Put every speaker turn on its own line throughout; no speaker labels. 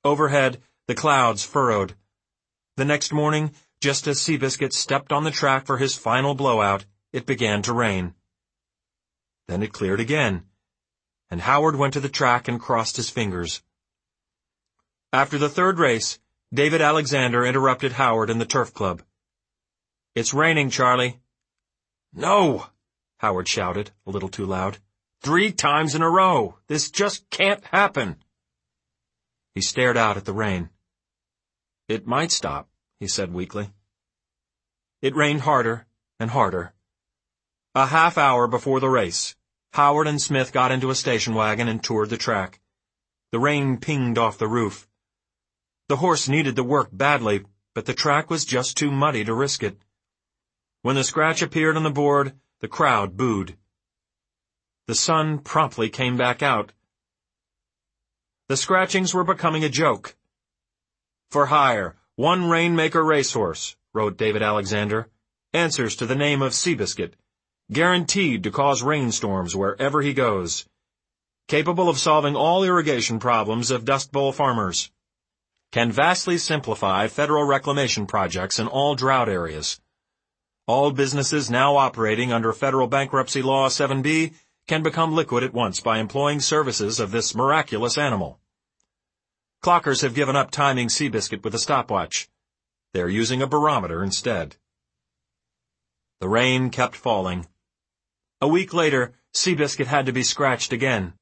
Overhead, the clouds furrowed. The next morning, just as Seabiscuit stepped on the track for his final blowout, it began to rain. Then it cleared again, and Howard went to the track and crossed his fingers. After the third race, David Alexander interrupted Howard in the turf club. "It's raining, Charlie." "No!" Howard shouted, a little too loud. "3 times in a row! This just can't happen!" He stared out at the rain. "It might stop," he said weakly. It rained harder and harder. A half hour before the race, Howard and Smith got into a station wagon and toured the track. The rain pinged off the roof. The horse needed the work badly, but the track was just too muddy to risk it. When the scratch appeared on the board, the crowd booed. The sun promptly came back out. The scratchings were becoming a joke. "For hire, 1 Rainmaker racehorse," wrote David Alexander. "Answers to the name of Seabiscuit. Guaranteed to cause rainstorms wherever he goes. Capable of solving all irrigation problems of Dust Bowl farmers. Can vastly simplify federal reclamation projects in all drought areas. All businesses now operating under Federal Bankruptcy Law 7B can become liquid at once by employing services of this miraculous animal. Clockers have given up timing Seabiscuit with a stopwatch. They're using a barometer instead." The rain kept falling. A week later, Seabiscuit had to be scratched again.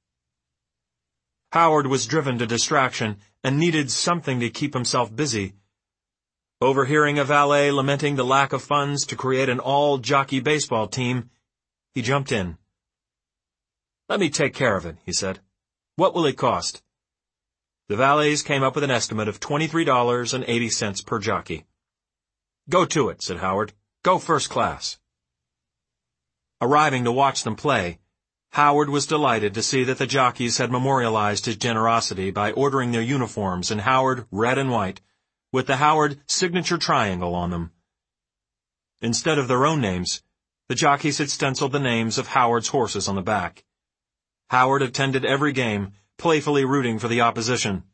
Howard was driven to distraction and needed something to keep himself busy. Overhearing a valet lamenting the lack of funds to create an all-jockey baseball team, he jumped in. "Let me take care of it," he said. "What will it cost?" The valets came up with an estimate of $23.80 per jockey. "Go to it," said Howard. "Go first class." Arriving to watch them play, Howard was delighted to see that the jockeys had memorialized his generosity by ordering their uniforms in Howard red and white, with the Howard signature triangle on them. Instead of their own names, the jockeys had stenciled the names of Howard's horses on the back. Howard attended every game, playfully rooting for the opposition.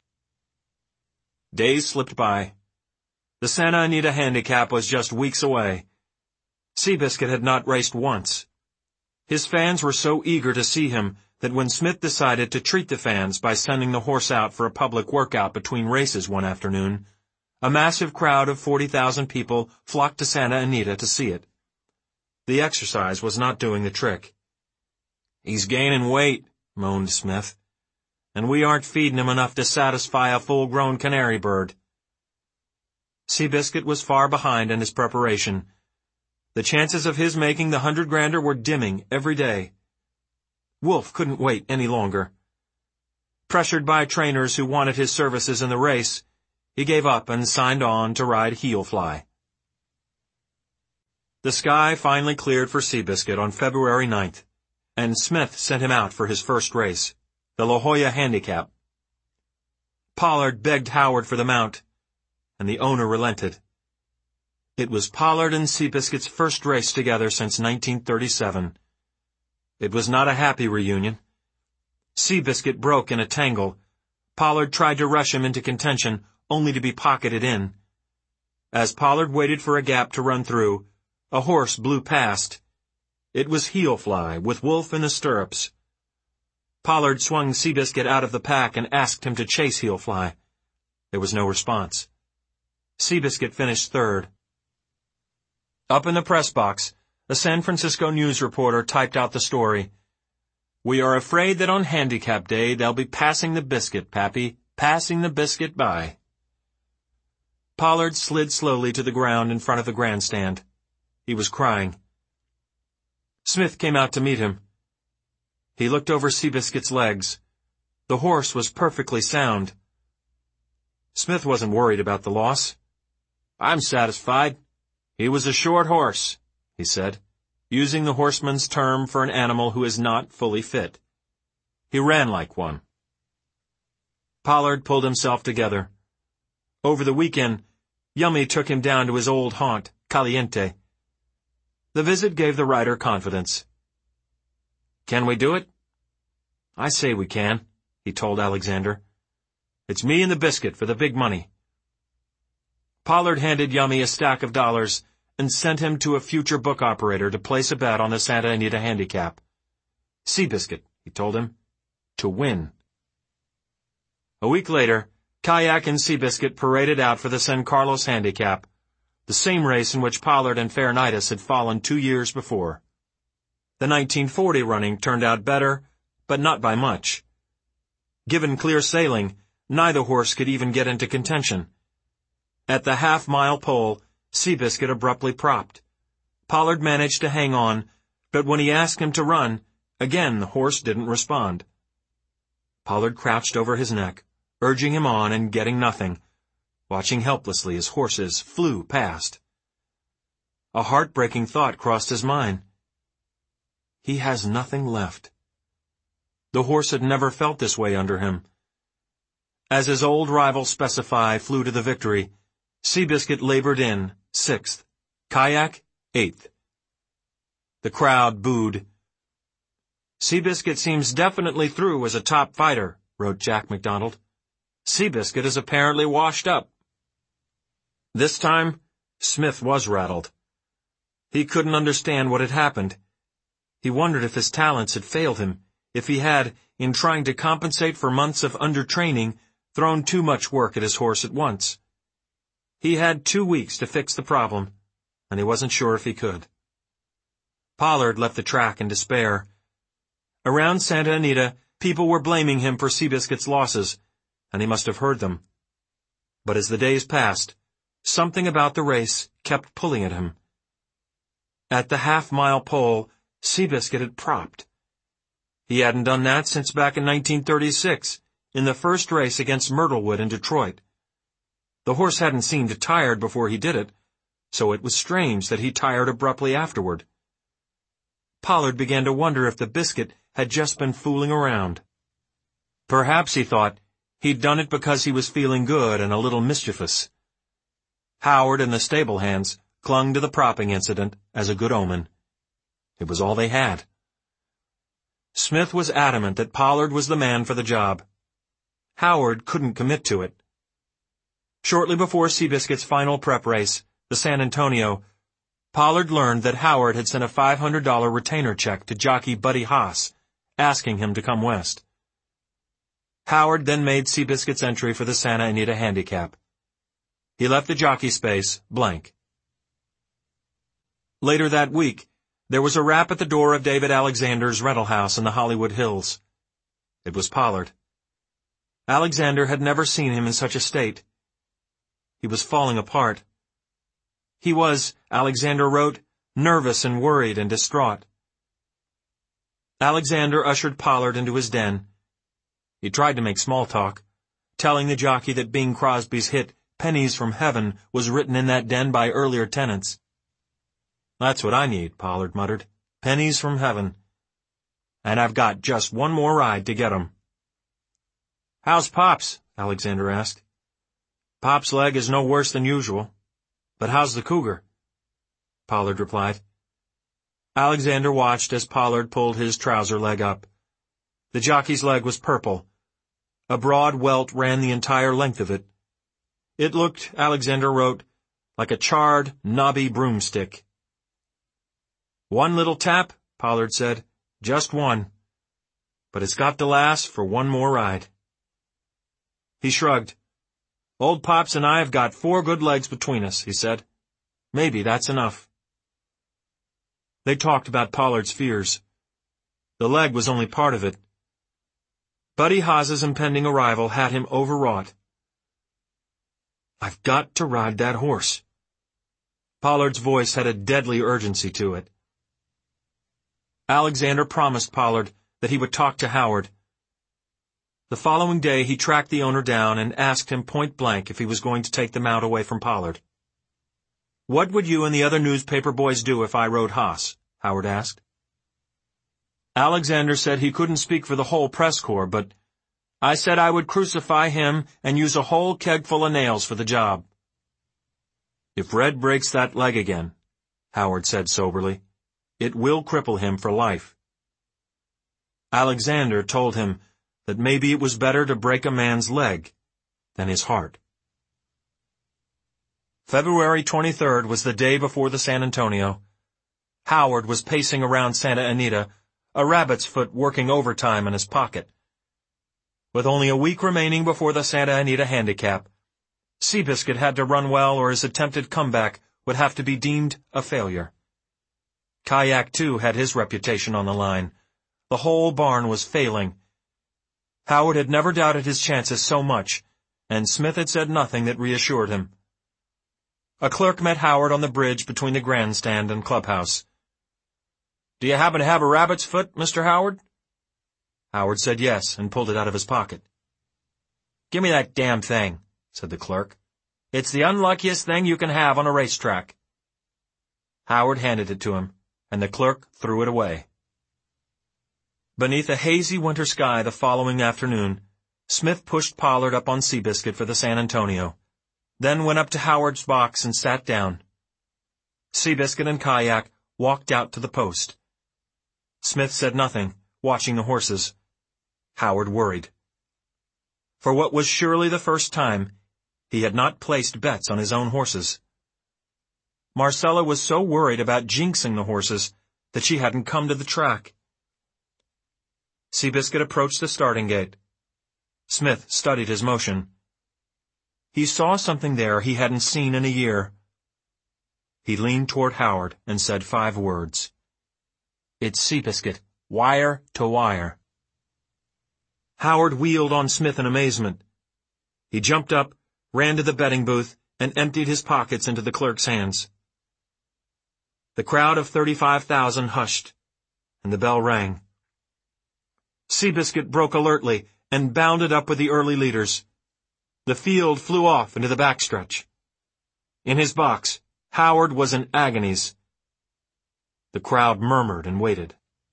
Days slipped by. The Santa Anita Handicap was just weeks away. Seabiscuit had not raced once. His fans were so eager to see him that when Smith decided to treat the fans by sending the horse out for a public workout between races one afternoon, a massive crowd of 40,000 people flocked to Santa Anita to see it. The exercise was not doing the trick. "He's gaining weight," moaned Smith, "and we aren't feeding him enough to satisfy a full-grown canary bird." Seabiscuit was far behind in his preparation. The chances of his making the 100-grander were dimming every day. Wolf couldn't wait any longer. Pressured by trainers who wanted his services in the race, he gave up and signed on to ride Heelfly. The sky finally cleared for Seabiscuit on February 9th, and Smith sent him out for his first race, the La Jolla Handicap. Pollard begged Howard for the mount, and the owner relented. It was Pollard and Seabiscuit's first race together since 1937. It was not a happy reunion. Seabiscuit broke in a tangle. Pollard tried to rush him into contention, only to be pocketed in. As Pollard waited for a gap to run through, a horse blew past. It was Heelfly, with Wolf in the stirrups. Pollard swung Seabiscuit out of the pack and asked him to chase Heelfly. There was no response. Seabiscuit finished third. Up in the press box, a San Francisco news reporter typed out the story. "We are afraid that on Handicap Day they'll be passing the biscuit, Pappy, passing the biscuit by." Pollard slid slowly to the ground in front of the grandstand. He was crying. Smith came out to meet him. He looked over Seabiscuit's legs. The horse was perfectly sound. Smith wasn't worried about the loss. "I'm satisfied. He was a short horse," he said, using the horseman's term for an animal who is not fully fit. "He ran like one." Pollard pulled himself together. Over the weekend, Yummy took him down to his old haunt, Caliente. The visit gave the rider confidence. "Can we do it?" "I say we can," he told Alexander. It's me and the biscuit for the big money." Pollard handed Yummy a stack of dollars and sent him to a future book operator to place a bet on the Santa Anita Handicap. Seabiscuit, he told him, to win. A week later, Kayak and Seabiscuit paraded out for the San Carlos Handicap, the same race in which Pollard and Fairnitis had fallen 2 years before. The 1940 running turned out better, but not by much. Given clear sailing, neither horse could even get into contention. At the half-mile pole, Seabiscuit abruptly propped. Pollard managed to hang on, but when he asked him to run, again the horse didn't respond. Pollard crouched over his neck, urging him on and getting nothing, watching helplessly as horses flew past. A heartbreaking thought crossed his mind. He has nothing left. The horse had never felt this way under him. As his old rival Specify flew to the victory, Seabiscuit labored in, 6th, Kayak, 8th. The crowd booed. "Seabiscuit seems definitely through as a top fighter," wrote Jack McDonald. "Seabiscuit is apparently washed up." This time, Smith was rattled. He couldn't understand what had happened. He wondered if his talents had failed him, if he had, in trying to compensate for months of undertraining, thrown too much work at his horse at once. He had 2 weeks to fix the problem, and he wasn't sure if he could. Pollard left the track in despair. Around Santa Anita, people were blaming him for Seabiscuit's losses, and he must have heard them. But as the days passed, something about the race kept pulling at him. At the half-mile pole, Seabiscuit had propped. He hadn't done that since back in 1936, in the first race against Myrtlewood in Detroit. The horse hadn't seemed tired before he did it, so it was strange that he tired abruptly afterward. Pollard began to wonder if the biscuit had just been fooling around. Perhaps, he thought, he'd done it because he was feeling good and a little mischievous. Howard and the stable hands clung to the propping incident as a good omen. It was all they had. Smith was adamant that Pollard was the man for the job. Howard couldn't commit to it. Shortly before Seabiscuit's final prep race, the San Antonio, Pollard learned that Howard had sent a $500 retainer check to jockey Buddy Haas, asking him to come west. Howard then made Seabiscuit's entry for the Santa Anita Handicap. He left the jockey space blank. Later that week, there was a rap at the door of David Alexander's rental house in the Hollywood Hills. It was Pollard. Alexander had never seen him in such a state. He was falling apart. He was, Alexander wrote, nervous and worried and distraught. Alexander ushered Pollard into his den. He tried to make small talk, telling the jockey that Bing Crosby's hit "Pennies from Heaven" was written in that den by earlier tenants. "That's what I need," Pollard muttered. "Pennies from heaven. And I've got just one more ride to get 'em." "How's Pops?" Alexander asked. "Pop's leg is no worse than usual. But how's the cougar?" Pollard replied. Alexander watched as Pollard pulled his trouser leg up. The jockey's leg was purple. A broad welt ran the entire length of it. It looked, Alexander wrote, like a charred, knobby broomstick. "One little tap," Pollard said. "Just one. But it's got to last for one more ride." He shrugged. "Old Pops and I have got 4 good legs between us," he said. "Maybe that's enough." They talked about Pollard's fears. The leg was only part of it. Buddy Haas's impending arrival had him overwrought. "I've got to ride that horse." Pollard's voice had a deadly urgency to it. Alexander promised Pollard that he would talk to Howard. The following day he tracked the owner down and asked him point-blank if he was going to take the mount away from Pollard. "What would you and the other newspaper boys do if I rode Haas?" Howard asked. Alexander said he couldn't speak for the whole press corps, but "I said I would crucify him and use a whole keg full of nails for the job." "If Red breaks that leg again," Howard said soberly, "it will cripple him for life." Alexander told him that maybe it was better to break a man's leg than his heart. February 23rd was the day before the San Antonio. Howard was pacing around Santa Anita, a rabbit's foot working overtime in his pocket. With only a week remaining before the Santa Anita handicap, Seabiscuit had to run well or his attempted comeback would have to be deemed a failure. Kayak, too, had his reputation on the line. The whole barn was failing. Howard had never doubted his chances so much, and Smith had said nothing that reassured him. A clerk met Howard on the bridge between the grandstand and clubhouse. "Do you happen to have a rabbit's foot, Mr. Howard?" Howard said yes, and pulled it out of his pocket. "Give me that damn thing," said the clerk. "It's the unluckiest thing you can have on a racetrack." Howard handed it to him, and the clerk threw it away. Beneath a hazy winter sky the following afternoon, Smith pushed Pollard up on Seabiscuit for the San Antonio, then went up to Howard's box and sat down. Seabiscuit and Kayak walked out to the post. Smith said nothing, watching the horses. Howard worried. For what was surely the first time, he had not placed bets on his own horses. Marcella was so worried about jinxing the horses that she hadn't come to the track. Seabiscuit approached the starting gate. Smith studied his motion. He saw something there he hadn't seen in a year. He leaned toward Howard and said 5 words. "It's Seabiscuit, wire to wire." Howard wheeled on Smith in amazement. He jumped up, ran to the betting booth, and emptied his pockets into the clerk's hands. The crowd of 35,000 hushed, and the bell rang. Seabiscuit broke alertly and bounded up with the early leaders. The field flew off into the backstretch. In his box, Howard was in agonies. The crowd murmured and waited.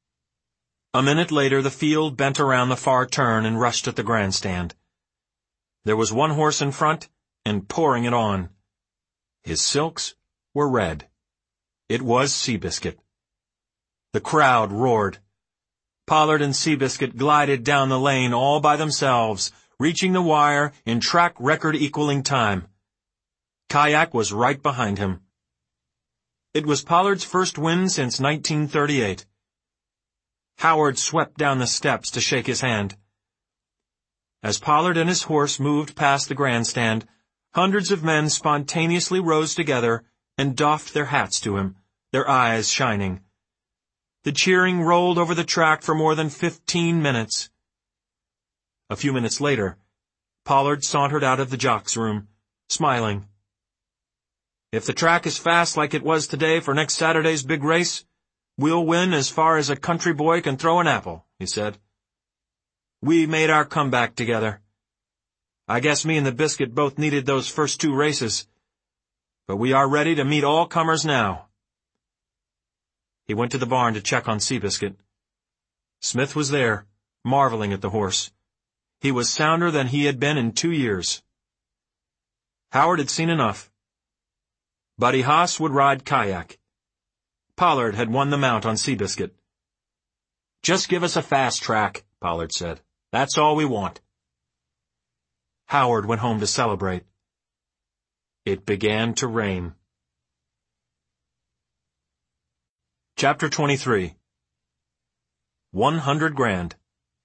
A minute later, the field bent around the far turn and rushed at the grandstand. There was one horse in front and pouring it on. His silks were red. It was Seabiscuit. The crowd roared. Pollard and Seabiscuit glided down the lane all by themselves, reaching the wire in track record-equaling time. Kayak was right behind him. It was Pollard's first win since 1938. Howard swept down the steps to shake his hand. As Pollard and his horse moved past the grandstand, hundreds of men spontaneously rose together and doffed their hats to him, their eyes shining. The cheering rolled over the track for more than 15 minutes. A few minutes later, Pollard sauntered out of the jock's room, smiling. "If the track is fast like it was today for next Saturday's big race, we'll win as far as a country boy can throw an apple," he said. "We made our comeback together. I guess me and the Biscuit both needed those first 2 races, but we are ready to meet all comers now." He went to the barn to check on Seabiscuit. Smith was there, marveling at the horse. He was sounder than he had been in 2 years. Howard had seen enough. Buddy Haas would ride Kayak. Pollard had won the mount on Seabiscuit. "Just give us a fast track," Pollard said. "That's all we want." Howard went home to celebrate. It began to rain. Chapter 23. 100 grand.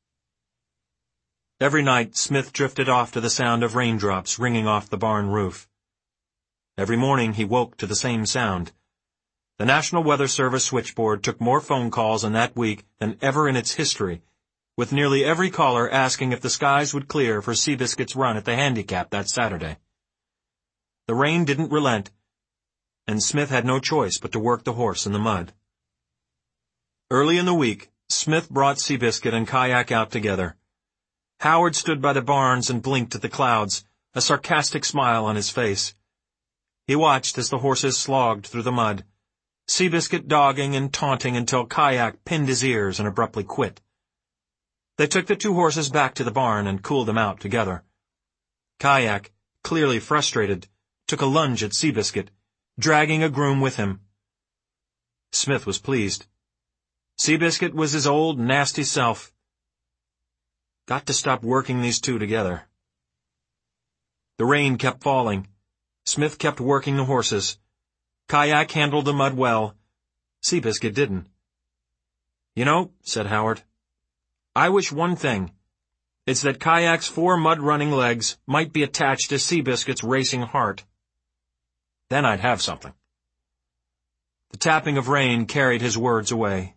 Every night, Smith drifted off to the sound of raindrops ringing off the barn roof. Every morning, he woke to the same sound. The National Weather Service switchboard took more phone calls in that week than ever in its history, with nearly every caller asking if the skies would clear for Seabiscuit's run at the handicap that Saturday. The rain didn't relent, and Smith had no choice but to work the horse in the mud. Early in the week, Smith brought Seabiscuit and Kayak out together. Howard stood by the barns and blinked at the clouds, a sarcastic smile on his face. He watched as the horses slogged through the mud, Seabiscuit dogging and taunting until Kayak pinned his ears and abruptly quit. They took the 2 horses back to the barn and cooled them out together. Kayak, clearly frustrated, took a lunge at Seabiscuit, dragging a groom with him. Smith was pleased. Seabiscuit was his old, nasty self. Got to stop working these 2 together. The rain kept falling. Smith kept working the horses. Kayak handled the mud well. Seabiscuit didn't. "You know," said Howard, "I wish one thing. It's that Kayak's 4 mud-running legs might be attached to Seabiscuit's racing heart. Then I'd have something." The tapping of rain carried his words away.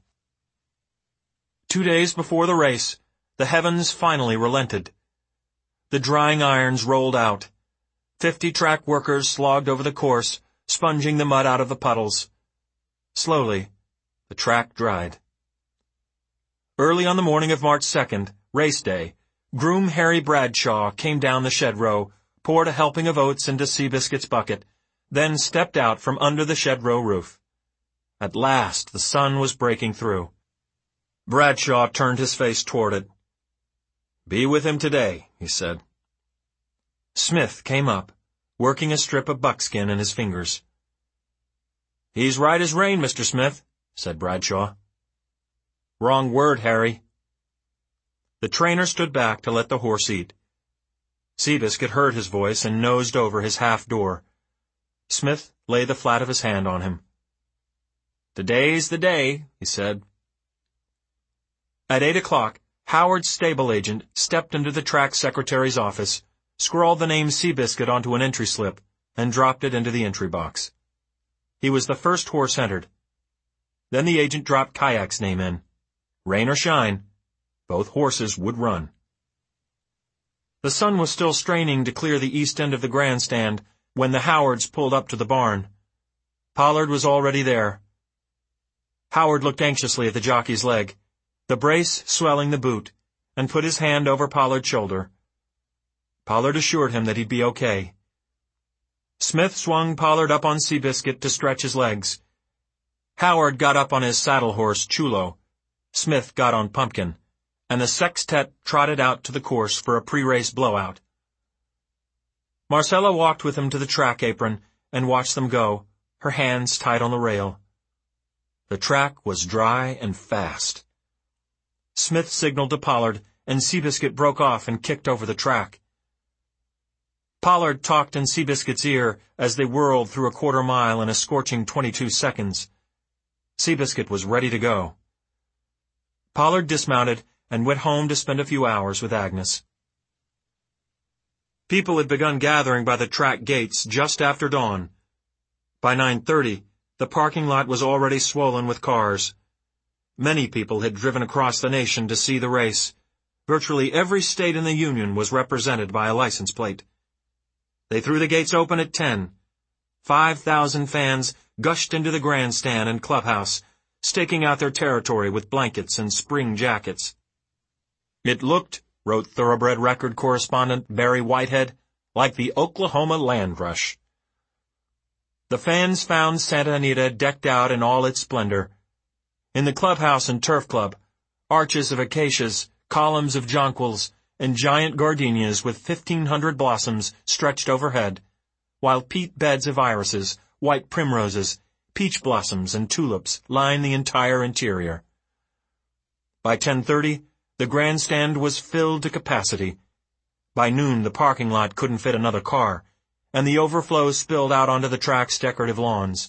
2 days before the race, the heavens finally relented. The drying irons rolled out. 50 track workers slogged over the course, sponging the mud out of the puddles. Slowly, the track dried. Early on the morning of March 2nd, race day, Groom Harry Bradshaw came down the shed row, poured a helping of oats into Seabiscuit's bucket, then stepped out from under the shed row roof. At last the sun was breaking through. Bradshaw turned his face toward it. "Be with him today," he said. Smith came up, working a strip of buckskin in his fingers. "He's right as rain, Mr. Smith," said Bradshaw. "Wrong word, Harry." The trainer stood back to let the horse eat. Seabiscuit heard his voice and nosed over his half door. Smith laid the flat of his hand on him. "Today's the day," he said. At 8 o'clock, Howard's stable agent stepped into the track secretary's office, scrawled the name Seabiscuit onto an entry slip, and dropped it into the entry box. He was the first horse entered. Then the agent dropped Kayak's name in. Rain or shine, both horses would run. The sun was still straining to clear the east end of the grandstand when the Howards pulled up to the barn. Pollard was already there. Howard looked anxiously at the jockey's leg, the brace swelling the boot, and put his hand over Pollard's shoulder. Pollard assured him that he'd be okay. Smith swung Pollard up on Seabiscuit to stretch his legs. Howard got up on his saddle horse, Chulo. Smith got on Pumpkin, and the sextet trotted out to the course for a pre-race blowout. Marcella walked with him to the track apron and watched them go, her hands tight on the rail. The track was dry and fast. Smith signaled to Pollard, and Seabiscuit broke off and kicked over the track. Pollard talked in Seabiscuit's ear as they whirled through a quarter mile in a scorching 22 seconds. Seabiscuit was ready to go. Pollard dismounted and went home to spend a few hours with Agnes. People had begun gathering by the track gates just after dawn. By 9:30, the parking lot was already swollen with cars. Many people had driven across the nation to see the race. Virtually every state in the Union was represented by a license plate. They threw the gates open at 10. 5,000 fans gushed into the grandstand and clubhouse, staking out their territory with blankets and spring jackets. "It looked," wrote Thoroughbred record correspondent Barry Whitehead, "like the Oklahoma land rush." The fans found Santa Anita decked out in all its splendor. In the clubhouse and turf club, arches of acacias, columns of jonquils, and giant gardenias with 1,500 blossoms stretched overhead, while peat beds of irises, white primroses, peach blossoms, and tulips lined the entire interior. By 10:30, the grandstand was filled to capacity. By noon, the parking lot couldn't fit another car, and the overflow spilled out onto the track's decorative lawns.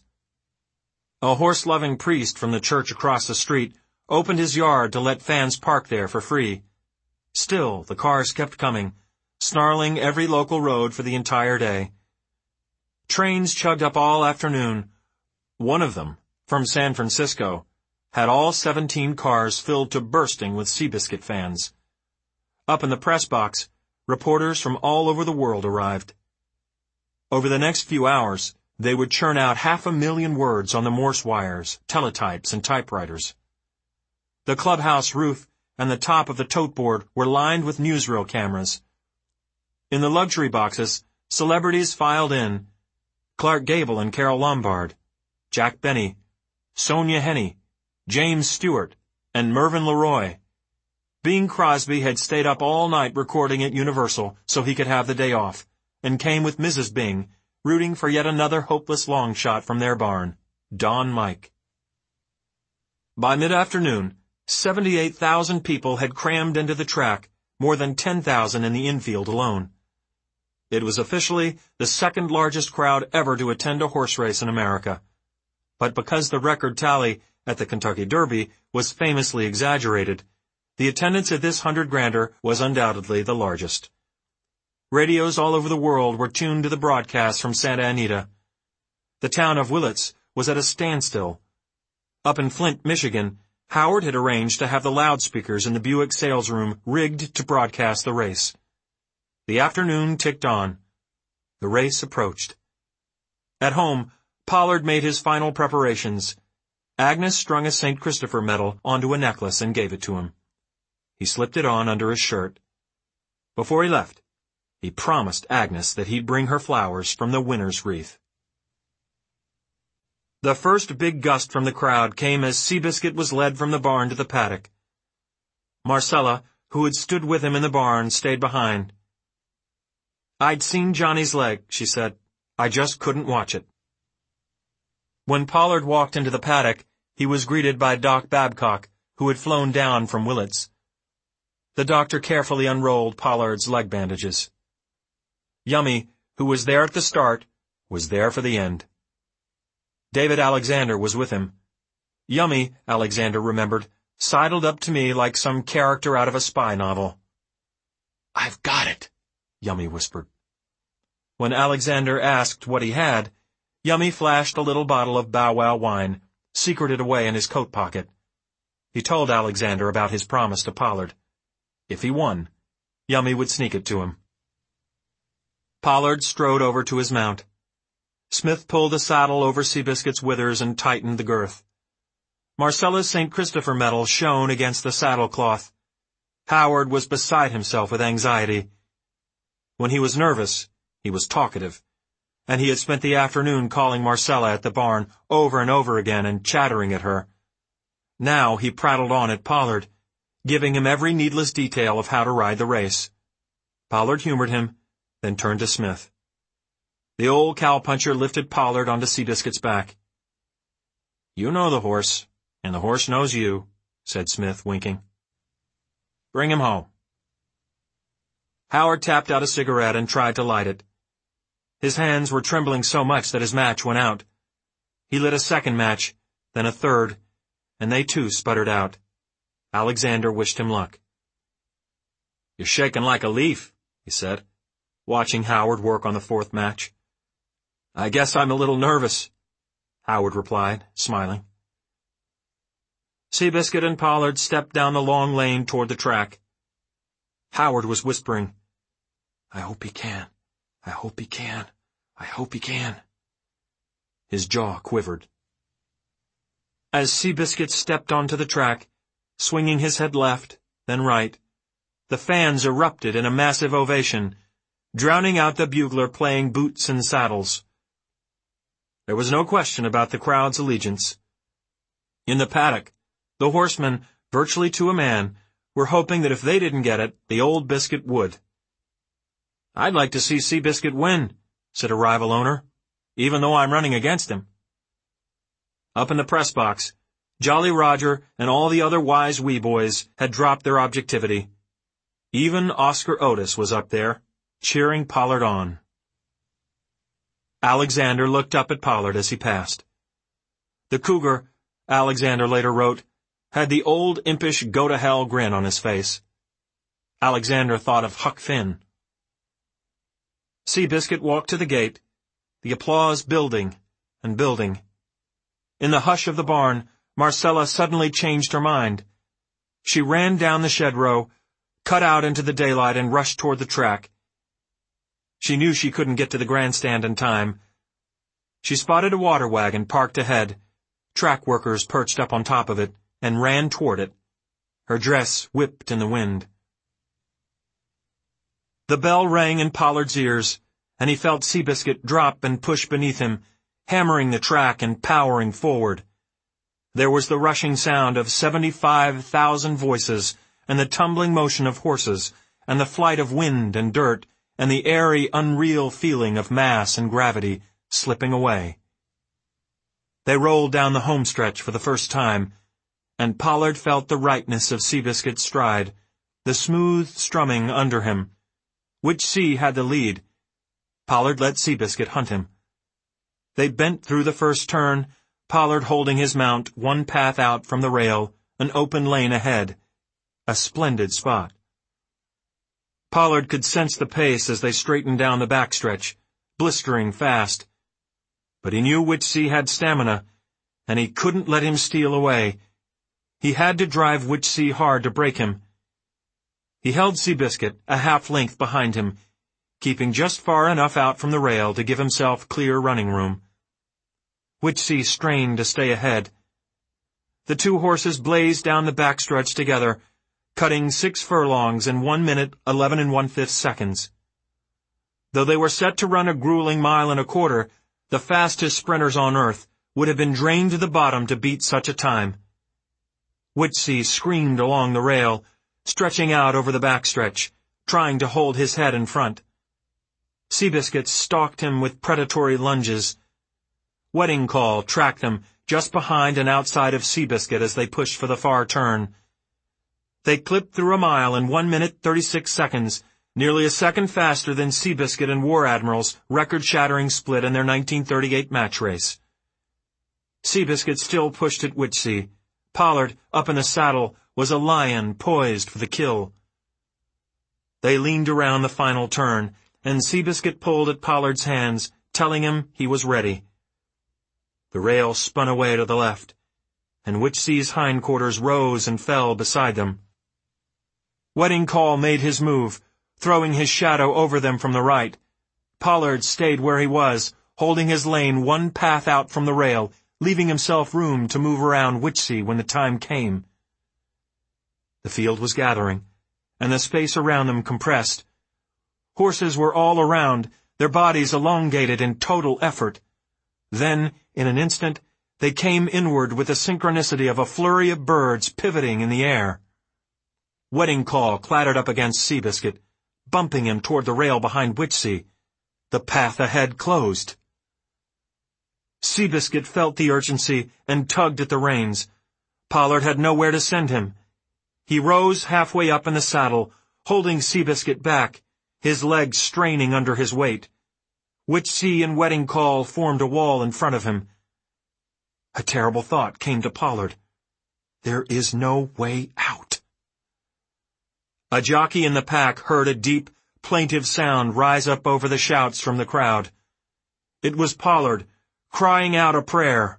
A horse-loving priest from the church across the street opened his yard to let fans park there for free. Still, the cars kept coming, snarling every local road for the entire day. Trains chugged up all afternoon. One of them, from San Francisco, had all 17 cars filled to bursting with Seabiscuit fans. Up in the press box, reporters from all over the world arrived. Over the next few hours, they would churn out 500,000 words on the Morse wires, teletypes, and typewriters. The clubhouse roof and the top of the tote board were lined with newsreel cameras. In the luxury boxes, celebrities filed in: Clark Gable and Carole Lombard, Jack Benny, Sonja Henie, James Stewart, and Mervyn LeRoy. Bing Crosby had stayed up all night recording at Universal so he could have the day off, and came with Mrs. Bing, rooting for yet another hopeless long shot from their barn, Don Mike. By mid-afternoon, 78,000 people had crammed into the track, more than 10,000 in the infield alone. It was officially the second largest crowd ever to attend a horse race in America. But because the record tally at the Kentucky Derby was famously exaggerated, the attendance at this 100-grander was undoubtedly the largest. Radios all over the world were tuned to the broadcast from Santa Anita. The town of Willits was at a standstill. Up in Flint, Michigan, Howard had arranged to have the loudspeakers in the Buick sales room rigged to broadcast the race. The afternoon ticked on. The race approached. At home, Pollard made his final preparations. Agnes strung a St. Christopher medal onto a necklace and gave it to him. He slipped it on under his shirt. Before he left, he promised Agnes that he'd bring her flowers from the winner's wreath. The first big gust from the crowd came as Seabiscuit was led from the barn to the paddock. Marcella, who had stood with him in the barn, stayed behind. "I'd seen Johnny's leg," she said. "I just couldn't watch it." When Pollard walked into the paddock, he was greeted by Doc Babcock, who had flown down from Willits. The doctor carefully unrolled Pollard's leg bandages. Yummy, who was there at the start, was there for the end. David Alexander was with him. Yummy, Alexander remembered, sidled up to me like some character out of a spy novel. "I've got it," Yummy whispered. When Alexander asked what he had, Yummy flashed a little bottle of Bow Wow wine, secreted away in his coat pocket. He told Alexander about his promise to Pollard. If he won, Yummy would sneak it to him. Pollard strode over to his mount. Smith pulled the saddle over Seabiscuit's withers and tightened the girth. Marcella's St. Christopher medal shone against the saddlecloth. Howard was beside himself with anxiety. When he was nervous, he was talkative, and he had spent the afternoon calling Marcella at the barn over and over again and chattering at her. Now he prattled on at Pollard, giving him every needless detail of how to ride the race. Pollard humored him, then turned to Smith. The old cowpuncher lifted Pollard onto Seabiscuit's back. "You know the horse, and the horse knows you," said Smith, winking. "Bring him home." Howard tapped out a cigarette and tried to light it. His hands were trembling so much that his match went out. He lit a second match, then a third, and they too sputtered out. Alexander wished him luck. "You're shaking like a leaf," he said, watching Howard work on the fourth match. "I guess I'm a little nervous," Howard replied, smiling. Seabiscuit and Pollard stepped down the long lane toward the track. Howard was whispering, "I hope he can. I hope he can. I hope he can." His jaw quivered. As Seabiscuit stepped onto the track, swinging his head left, then right, the fans erupted in a massive ovation, drowning out the bugler playing Boots and Saddles. There was no question about the crowd's allegiance. In the paddock, the horsemen, virtually to a man, were hoping that if they didn't get it, the old Biscuit would. "I'd like to see Seabiscuit win," said a rival owner, "even though I'm running against him." Up in the press box, Jolly Roger and all the other wise wee boys had dropped their objectivity. Even Oscar Otis was up there, cheering Pollard on. Alexander looked up at Pollard as he passed. The cougar, Alexander later wrote, had the old impish go-to-hell grin on his face. Alexander thought of Huck Finn. Seabiscuit walked to the gate, the applause building and building. In the hush of the barn, Marcella suddenly changed her mind. She ran down the shed row, cut out into the daylight, and rushed toward the track. She knew she couldn't get to the grandstand in time. She spotted a water wagon parked ahead, track workers perched up on top of it, and ran toward it. Her dress whipped in the wind. The bell rang in Pollard's ears, and he felt Seabiscuit drop and push beneath him, hammering the track and powering forward. There was the rushing sound of 75,000 voices, and the tumbling motion of horses, and the flight of wind and dirt, and the airy, unreal feeling of mass and gravity slipping away. They rolled down the home stretch for the first time, and Pollard felt the rightness of Seabiscuit's stride, the smooth strumming under him. Which sea had the lead, Pollard let Seabiscuit hunt him. They bent through the first turn, Pollard holding his mount one path out from the rail, an open lane ahead. A splendid spot. Pollard could sense the pace as they straightened down the backstretch, blistering fast. But he knew Witsy had stamina, and he couldn't let him steal away. He had to drive Witsy hard to break him. He held Seabiscuit a half length behind him, keeping just far enough out from the rail to give himself clear running room. Witsy strained to stay ahead. The two horses blazed down the backstretch together, cutting 6 furlongs in 1 minute 11 1/5 seconds. Though they were set to run a grueling 1.25 miles, the fastest sprinters on earth would have been drained to the bottom to beat such a time. Witsy screamed along the rail, stretching out over the backstretch, trying to hold his head in front. Seabiscuit stalked him with predatory lunges. Wedding Call tracked them just behind and outside of Seabiscuit as they pushed for the far turn. They clipped through a mile in 1 minute 36 seconds, nearly a second faster than Seabiscuit and War Admiral's record-shattering split in their 1938 match race. Seabiscuit still pushed at Witsy. Pollard, up in the saddle, was a lion poised for the kill. They leaned around the final turn, and Seabiscuit pulled at Pollard's hands, telling him he was ready. The rail spun away to the left, and Witsy's hindquarters rose and fell beside them. Wedding Call made his move, throwing his shadow over them from the right. Pollard stayed where he was, holding his lane one path out from the rail, leaving himself room to move around Witsy when the time came. The field was gathering, and the space around them compressed. Horses were all around, their bodies elongated in total effort. Then, in an instant, they came inward with the synchronicity of a flurry of birds pivoting in the air. Wedding Call clattered up against Seabiscuit, bumping him toward the rail behind Witsy. The path ahead closed. Seabiscuit felt the urgency and tugged at the reins. Pollard had nowhere to send him. He rose halfway up in the saddle, holding Seabiscuit back, his legs straining under his weight. Witsy and Wedding Call formed a wall in front of him. A terrible thought came to Pollard. There is no way out. A jockey in the pack heard a deep, plaintive sound rise up over the shouts from the crowd. It was Pollard, crying out a prayer.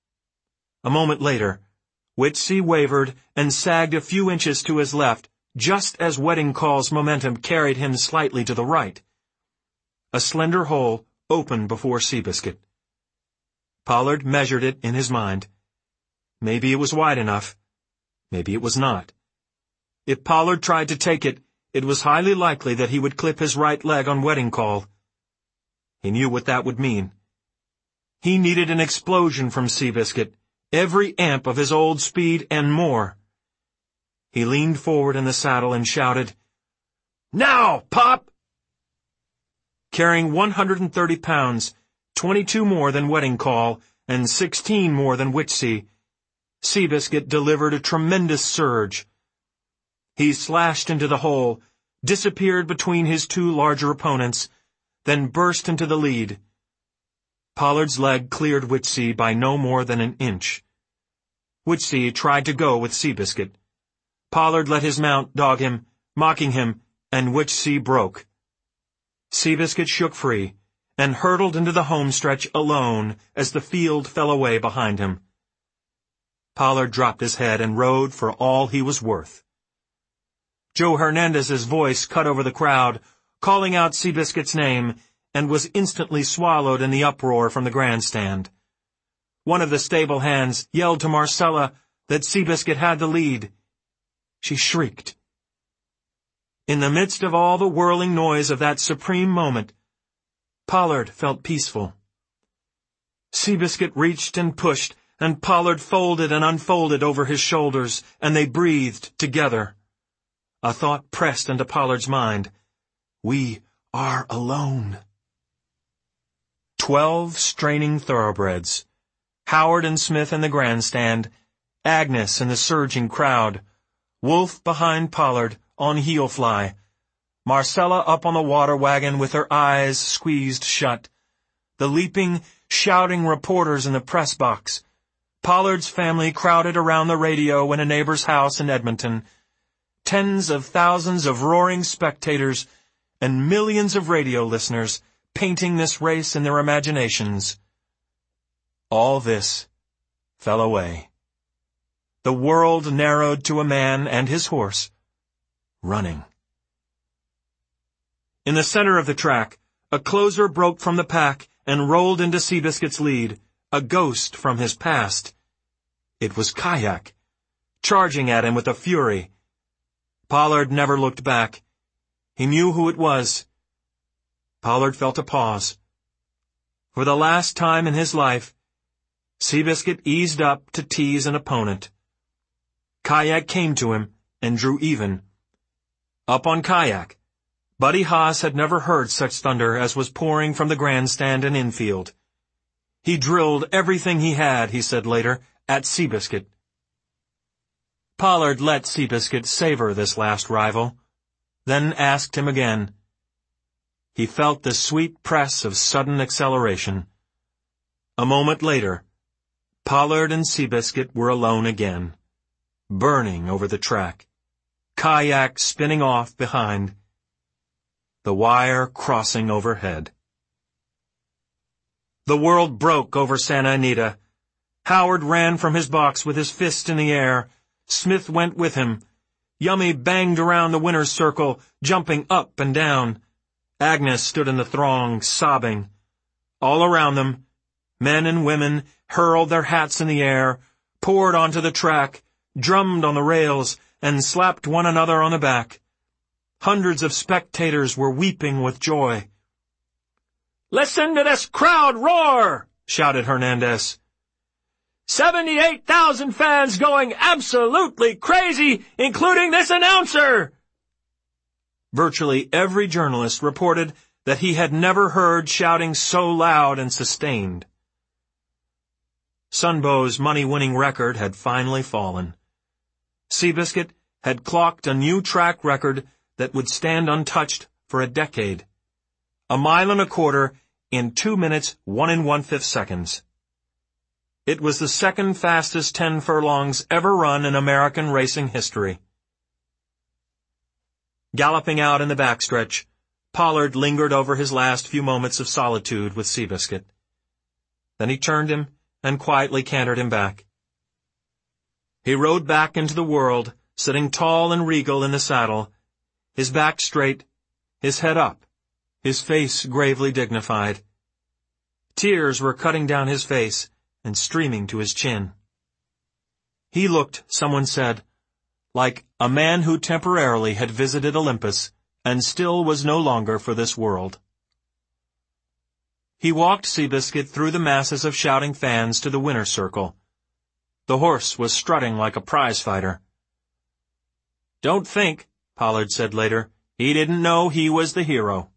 A moment later, Witsy wavered and sagged a few inches to his left, just as Wedding Call's momentum carried him slightly to the right. A slender hole opened before Seabiscuit. Pollard measured it in his mind. Maybe it was wide enough. Maybe it was not. If Pollard tried to take it, it was highly likely that he would clip his right leg on Wedding Call. He knew what that would mean. He needed an explosion from Seabiscuit, every amp of his old speed and more. He leaned forward in the saddle and shouted, "Now, Pop!" Carrying 130 pounds, 22 more than Wedding Call, and 16 more than Witsy, Seabiscuit delivered a tremendous surge. He slashed into the hole, disappeared between his two larger opponents, then burst into the lead. Pollard's leg cleared Witsy by no more than an inch. Witsy tried to go with Seabiscuit. Pollard let his mount dog him, mocking him, and Witsy broke. Seabiscuit shook free, and hurtled into the homestretch alone as the field fell away behind him. Pollard dropped his head and rode for all he was worth. Joe Hernandez's voice cut over the crowd, calling out Seabiscuit's name, and was instantly swallowed in the uproar from the grandstand. One of the stable hands yelled to Marcella that Seabiscuit had the lead. She shrieked. In the midst of all the whirling noise of that supreme moment, Pollard felt peaceful. Seabiscuit reached and pushed, and Pollard folded and unfolded over his shoulders, and they breathed together. A thought pressed into Pollard's mind. We are alone. 12 straining thoroughbreds. Howard and Smith in the grandstand, Agnes in the surging crowd, Wolf behind Pollard, on heel fly, Marcella up on the water wagon with her eyes squeezed shut, the leaping, shouting reporters in the press box, Pollard's family crowded around the radio in a neighbor's house in Edmonton, tens of thousands of roaring spectators, and millions of radio listeners painting this race in their imaginations. All this fell away. The world narrowed to a man and his horse, running. In the center of the track, a closer broke from the pack and rolled into Seabiscuit's lead, a ghost from his past. It was Kayak, charging at him with a fury. Pollard never looked back. He knew who it was. Pollard felt a pause. For the last time in his life, Seabiscuit eased up to tease an opponent. Kayak came to him and drew even. Up on Kayak, Buddy Haas had never heard such thunder as was pouring from the grandstand and infield. He drilled everything he had, he said later, at Seabiscuit. Pollard let Seabiscuit savor this last rival, then asked him again. He felt the sweet press of sudden acceleration. A moment later, Pollard and Seabiscuit were alone again, burning over the track, Kayak spinning off behind, the wire crossing overhead. The world broke over Santa Anita. Howard ran from his box with his fist in the air. Smith went with him. Yummy banged around the winner's circle, jumping up and down. Agnes stood in the throng, sobbing. All around them, men and women hurled their hats in the air, poured onto the track, drummed on the rails, and slapped one another on the back. Hundreds of spectators were weeping with joy. "Listen to this crowd roar!" shouted Hernandez. 78,000 fans going absolutely crazy, including this announcer! Virtually every journalist reported that he had never heard shouting so loud and sustained. Sunbow's money-winning record had finally fallen. Seabiscuit had clocked a new track record that would stand untouched for a decade. 1.25 miles in 2 minutes, 1 1/5 seconds. It was the second fastest 10 furlongs ever run in American racing history. Galloping out in the backstretch, Pollard lingered over his last few moments of solitude with Seabiscuit. Then he turned him and quietly cantered him back. He rode back into the world, sitting tall and regal in the saddle, his back straight, his head up, his face gravely dignified. Tears were cutting down his face and streaming to his chin. He looked, someone said, like a man who temporarily had visited Olympus and still was no longer for this world. He walked Seabiscuit through the masses of shouting fans to the winner's circle. The horse was strutting like a prize-fighter. "Don't think," Pollard said later, "he didn't know he was the hero."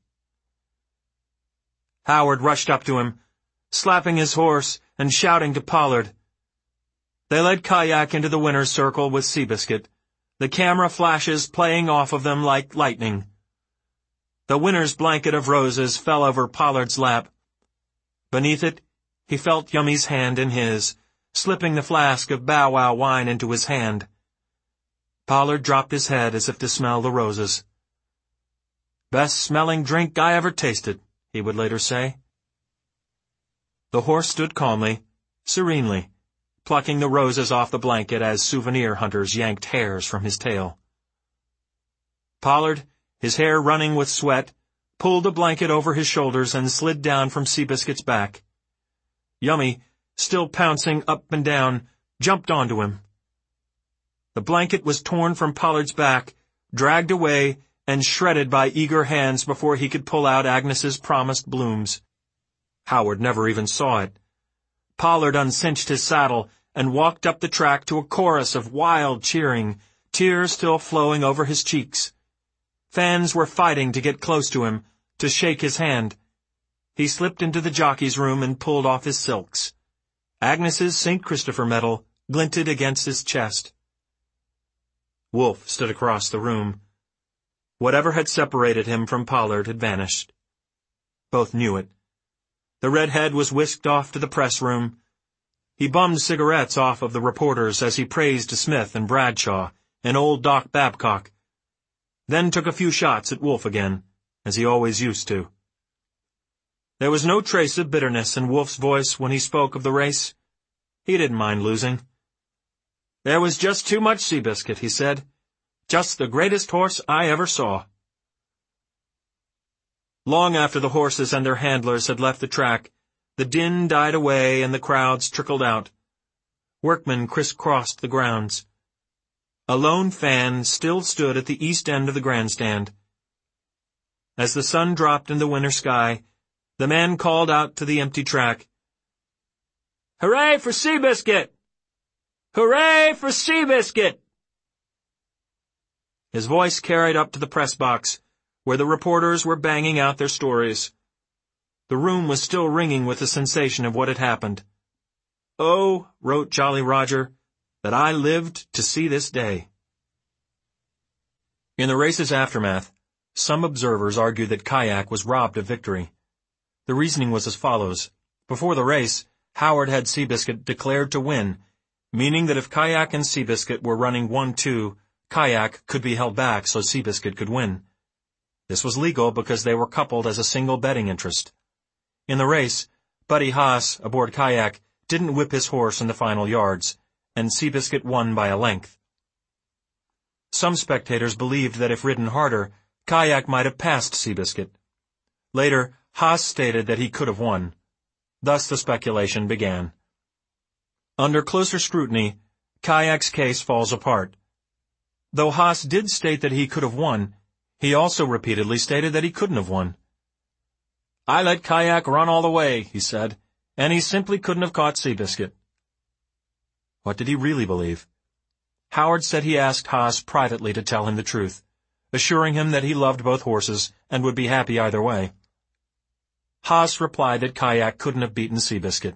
Howard rushed up to him, slapping his horse and shouting to Pollard. They led Kayak into the winner's circle with Seabiscuit, the camera flashes playing off of them like lightning. The winner's blanket of roses fell over Pollard's lap. Beneath it, he felt Yummy's hand in his, slipping the flask of Bow Wow wine into his hand. Pollard dropped his head as if to smell the roses. "Best-smelling drink I ever tasted," he would later say. The horse stood calmly, serenely, plucking the roses off the blanket as souvenir hunters yanked hairs from his tail. Pollard, his hair running with sweat, pulled a blanket over his shoulders and slid down from Seabiscuit's back. Yummy, still pouncing up and down, jumped onto him. The blanket was torn from Pollard's back, dragged away, and shredded by eager hands before he could pull out Agnes's promised blooms. Howard never even saw it. Pollard uncinched his saddle and walked up the track to a chorus of wild cheering, tears still flowing over his cheeks. Fans were fighting to get close to him, to shake his hand. He slipped into the jockey's room and pulled off his silks. Agnes's St. Christopher medal glinted against his chest. Wolf stood across the room. Whatever had separated him from Pollard had vanished. Both knew it. The redhead was whisked off to the press room. He bummed cigarettes off of the reporters as he praised Smith and Bradshaw and old Doc Babcock, then took a few shots at Wolf again, as he always used to. There was no trace of bitterness in Wolf's voice when he spoke of the race. He didn't mind losing. "There was just too much Seabiscuit," he said. "Just the greatest horse I ever saw." Long after the horses and their handlers had left the track, the din died away and the crowds trickled out. Workmen crisscrossed the grounds. A lone fan still stood at the east end of the grandstand. As the sun dropped in the winter sky, the man called out to the empty track, "Hooray for Seabiscuit! Hooray for Seabiscuit!" His voice carried up to the press box, where the reporters were banging out their stories. The room was still ringing with the sensation of what had happened. "Oh," wrote Jolly Roger, "that I lived to see this day." In the race's aftermath, some observers argued that Kayak was robbed of victory. The reasoning was as follows. Before the race, Howard had Seabiscuit declared to win, meaning that if Kayak and Seabiscuit were running 1-2, Kayak could be held back so Seabiscuit could win. This was legal because they were coupled as a single betting interest. In the race, Buddy Haas, aboard Kayak, didn't whip his horse in the final yards, and Seabiscuit won by a length. Some spectators believed that if ridden harder, Kayak might have passed Seabiscuit. Later, Haas stated that he could have won. Thus the speculation began. Under closer scrutiny, Kayak's case falls apart. Though Haas did state that he could have won, he also repeatedly stated that he couldn't have won. "I let Kayak run all the way," he said, "and he simply couldn't have caught Seabiscuit." What did he really believe? Howard said he asked Haas privately to tell him the truth, assuring him that he loved both horses and would be happy either way. Haas replied that Kayak couldn't have beaten Seabiscuit.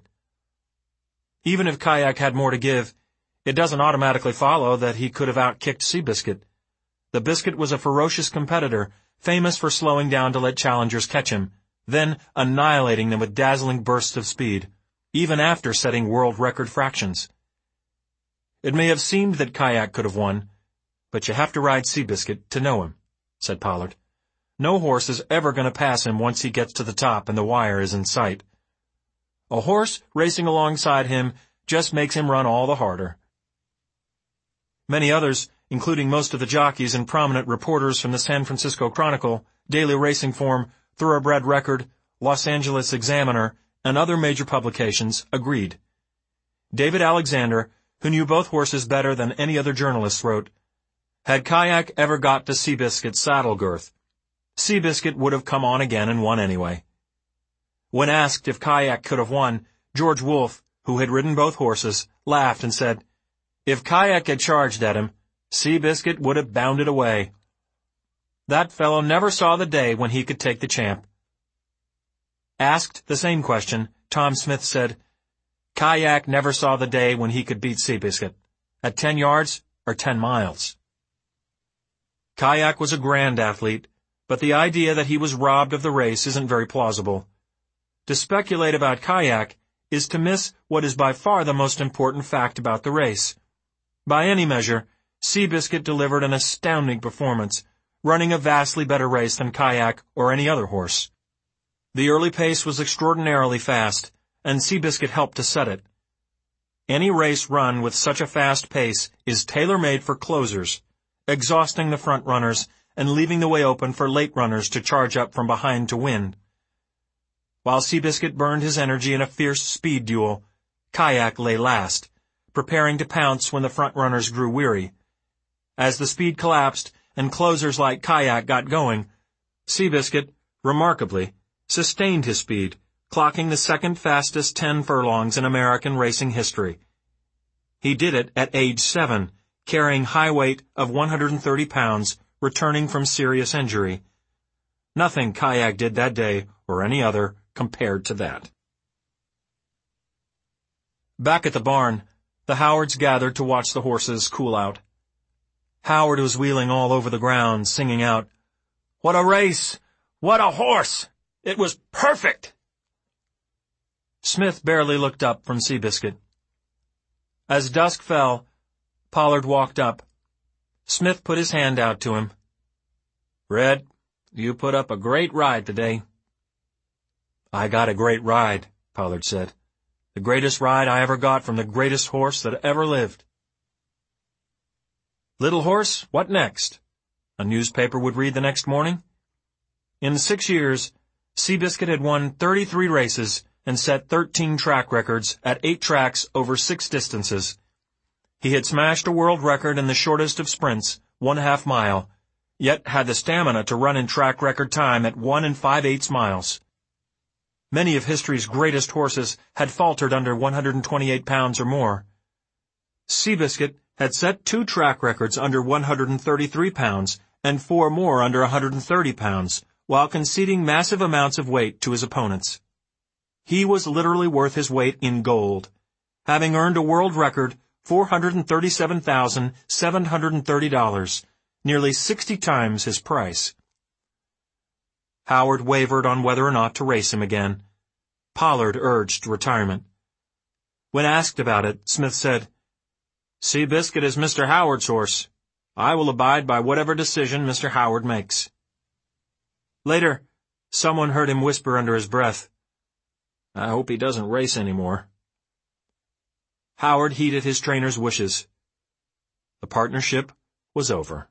Even if Kayak had more to give, it doesn't automatically follow that he could have outkicked Seabiscuit. The Biscuit was a ferocious competitor, famous for slowing down to let challengers catch him, then annihilating them with dazzling bursts of speed, even after setting world record fractions. "It may have seemed that Kayak could have won, but you have to ride Seabiscuit to know him," said Pollard. "No horse is ever going to pass him once he gets to the top and the wire is in sight. A horse racing alongside him just makes him run all the harder." Many others, including most of the jockeys and prominent reporters from the San Francisco Chronicle, Daily Racing Form, Thoroughbred Record, Los Angeles Examiner, and other major publications, agreed. David Alexander, who knew both horses better than any other journalist, wrote, "Had Kayak ever got to Seabiscuit's saddle girth, Seabiscuit would have come on again and won anyway." When asked if Kayak could have won, George Wolf, who had ridden both horses, laughed and said, "If Kayak had charged at him, Seabiscuit would have bounded away. That fellow never saw the day when he could take the champ." Asked the same question, Tom Smith said, "Kayak never saw the day when he could beat Seabiscuit, at 10 yards or 10 miles. Kayak was a grand athlete, but the idea that he was robbed of the race isn't very plausible. To speculate about Kayak is to miss what is by far the most important fact about the race. By any measure, Seabiscuit delivered an astounding performance, running a vastly better race than Kayak or any other horse. The early pace was extraordinarily fast, and Seabiscuit helped to set it. Any race run with such a fast pace is tailor-made for closers, exhausting the front runners and leaving the way open for late runners to charge up from behind to win. While Seabiscuit burned his energy in a fierce speed duel, Kayak lay last, preparing to pounce when the front runners grew weary. As the speed collapsed and closers like Kayak got going, Seabiscuit, remarkably, sustained his speed, clocking the second fastest 10 furlongs in American racing history. He did it at age 7, carrying high weight of 130 pounds, returning from serious injury. Nothing Kayak did that day, or any other, compared to that. Back at the barn, the Howards gathered to watch the horses cool out. Howard was wheeling all over the ground, singing out, What a race! What a horse! It was perfect! Smith barely looked up from Seabiscuit. As dusk fell, Pollard walked up. Smith put his hand out to him. "Red, you put up a great ride today." "I got a great ride," Pollard said. "The greatest ride I ever got from the greatest horse that ever lived." Little horse, what next? A newspaper would read the next morning. In 6 years, Seabiscuit had won 33 races and set 13 track records at 8 tracks over 6 distances. He had smashed a world record in the shortest of sprints, 1/2 mile, yet had the stamina to run in track record time at 1 5/8 miles. Many of history's greatest horses had faltered under 128 pounds or more. Seabiscuit had set 2 track records under 133 pounds and 4 more under 130 pounds, while conceding massive amounts of weight to his opponents. He was literally worth his weight in gold, having earned a world record $437,730, nearly 60 times his price. Howard wavered on whether or not to race him again. Pollard urged retirement. When asked about it, Smith said, "Seabiscuit is Mr. Howard's horse. I will abide by whatever decision Mr. Howard makes." Later, someone heard him whisper under his breath, "I hope he doesn't race anymore." Howard heeded his trainer's wishes. The partnership was over.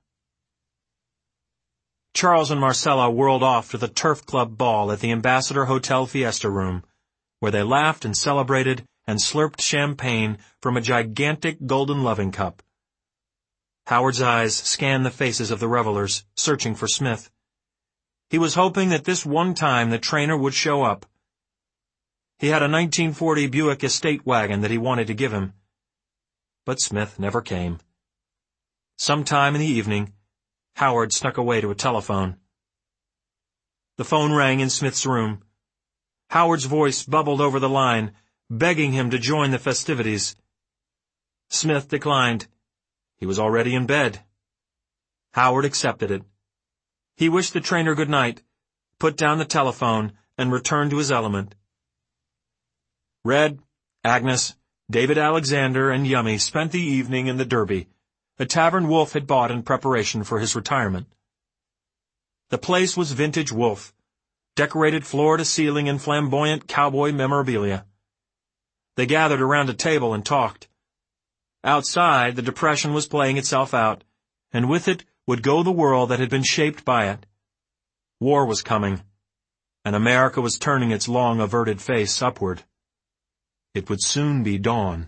Charles and Marcella whirled off to the Turf Club ball at the Ambassador Hotel Fiesta Room, where they laughed and celebrated and slurped champagne from a gigantic golden loving cup. Howard's eyes scanned the faces of the revelers, searching for Smith. He was hoping that this one time the trainer would show up. He had a 1940 Buick estate wagon that he wanted to give him. But Smith never came. Sometime in the evening, Howard snuck away to a telephone. The phone rang in Smith's room. Howard's voice bubbled over the line, begging him to join the festivities. Smith declined. He was already in bed. Howard accepted it. He wished the trainer good night, put down the telephone, and returned to his element. Red, Agnes, David Alexander, and Yummy spent the evening in the Derby, a tavern Wolfe had bought in preparation for his retirement. The place was vintage Wolfe, decorated floor to ceiling in flamboyant cowboy memorabilia. They gathered around a table and talked. Outside, the Depression was playing itself out, and with it would go the world that had been shaped by it. War was coming, and America was turning its long averted face upward. It would soon be dawn.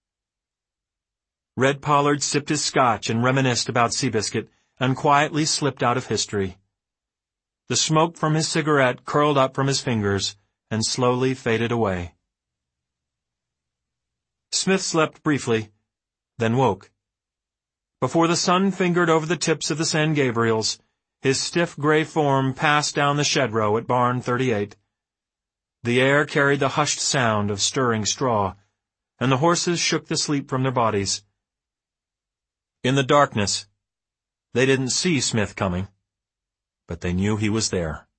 Red Pollard sipped his scotch and reminisced about Seabiscuit, and quietly slipped out of history. The smoke from his cigarette curled up from his fingers and slowly faded away. Smith slept briefly, then woke. Before the sun fingered over the tips of the San Gabriels, his stiff gray form passed down the shed row at Barn 38. The air carried the hushed sound of stirring straw, and the horses shook the sleep from their bodies. In the darkness, they didn't see Smith coming, but they knew he was there.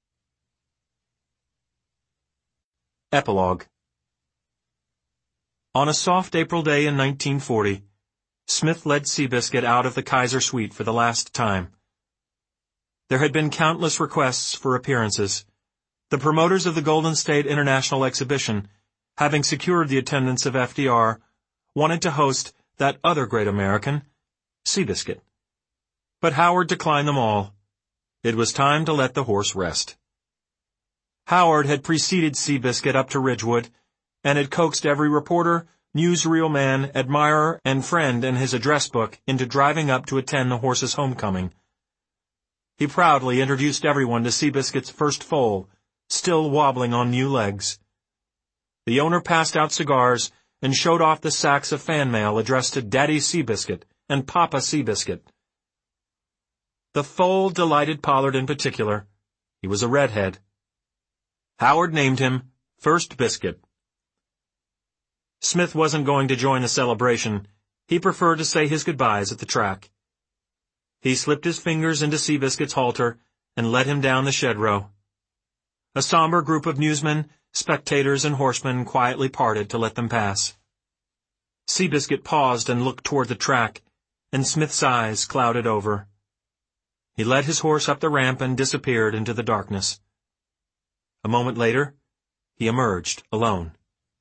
Epilogue. On a soft April day in 1940, Smith led Seabiscuit out of the Kaiser suite for the last time. There had been countless requests for appearances. The promoters of the Golden State International Exhibition, having secured the attendance of FDR, wanted to host that other great American, Seabiscuit. But Howard declined them all. It was time to let the horse rest. Howard had preceded Seabiscuit up to Ridgewood, and had coaxed every reporter, newsreel man, admirer, and friend in his address book into driving up to attend the horse's homecoming. He proudly introduced everyone to Seabiscuit's first foal, still wobbling on new legs. The owner passed out cigars and showed off the sacks of fan mail addressed to Daddy Seabiscuit and Papa Seabiscuit. The foal delighted Pollard in particular. He was a redhead. Howard named him First Biscuit. Smith wasn't going to join the celebration. He preferred to say his goodbyes at the track. He slipped his fingers into Seabiscuit's halter and led him down the shed row. A somber group of newsmen, spectators, and horsemen quietly parted to let them pass. Seabiscuit paused and looked toward the track, and Smith's eyes clouded over. He led his horse up the ramp and disappeared into the darkness. A moment later, he emerged alone.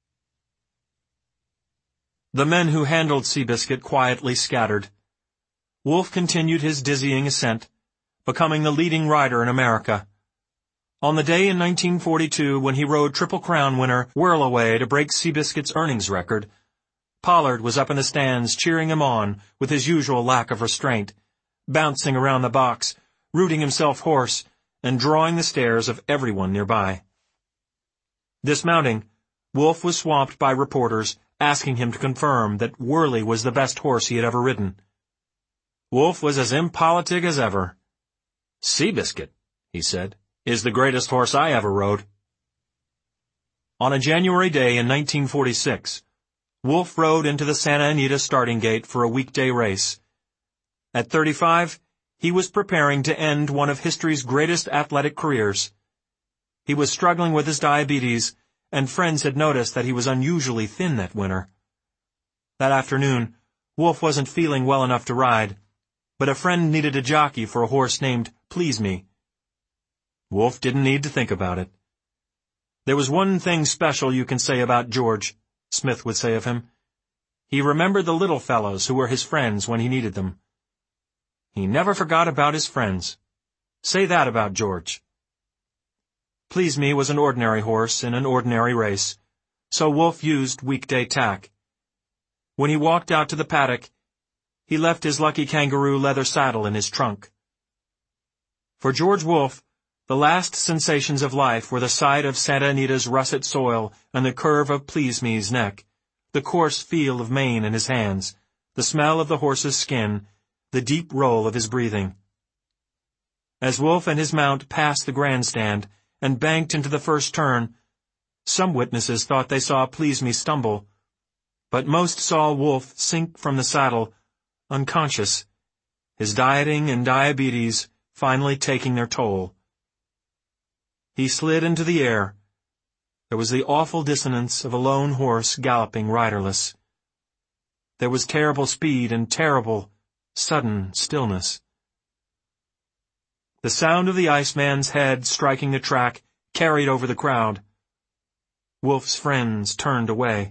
The men who handled Seabiscuit quietly scattered. Wolfe continued his dizzying ascent, becoming the leading rider in America. On the day in 1942 when he rode Triple Crown winner Whirlaway to break Seabiscuit's earnings record, Pollard was up in the stands cheering him on with his usual lack of restraint, bouncing around the box, rooting himself hoarse, and drawing the stares of everyone nearby. Dismounting, Wolfe was swamped by reporters asking him to confirm that Whirly was the best horse he had ever ridden. Wolfe was as impolitic as ever. "Seabiscuit," he said, "is the greatest horse I ever rode." On a January day in 1946, Wolfe rode into the Santa Anita starting gate for a weekday race. At 35, he was preparing to end one of history's greatest athletic careers. He was struggling with his diabetes, and friends had noticed that he was unusually thin that winter. That afternoon, Wolfe wasn't feeling well enough to ride, but a friend needed a jockey for a horse named Please Me. Wolfe didn't need to think about it. "There was one thing special you can say about George," Smith would say of him. "He remembered the little fellows who were his friends when he needed them. He never forgot about his friends. Say that about George." Please Me was an ordinary horse in an ordinary race, so Wolfe used weekday tack. When he walked out to the paddock, he left his Lucky Kangaroo leather saddle in his trunk. For George Wolfe, the last sensations of life were the sight of Santa Anita's russet soil and the curve of Please Me's neck, the coarse feel of mane in his hands, the smell of the horse's skin, the deep roll of his breathing. As Wolfe and his mount passed the grandstand and banked into the first turn, some witnesses thought they saw Please Me stumble, but most saw Wolfe sink from the saddle, unconscious, his dieting and diabetes finally taking their toll. He slid into the air. There was the awful dissonance of a lone horse galloping riderless. There was terrible speed and terrible, sudden stillness. The sound of the Iceman's head striking the track carried over the crowd. Wolfe's friends turned away.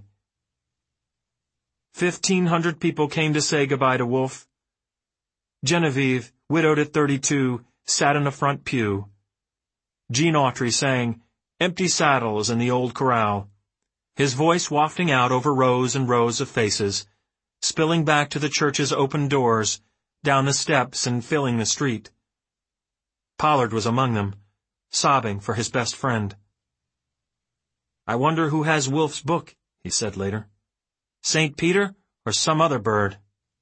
1,500 people came to say goodbye to Wolfe. Genevieve, widowed at 32, sat in the front pew. Gene Autry sang "Empty Saddles" in the old corral, his voice wafting out over rows and rows of faces, spilling back to the church's open doors, down the steps and filling the street. Pollard was among them, sobbing for his best friend. "I wonder who has Wolfe's book," he said later. "St. Peter or some other bird?"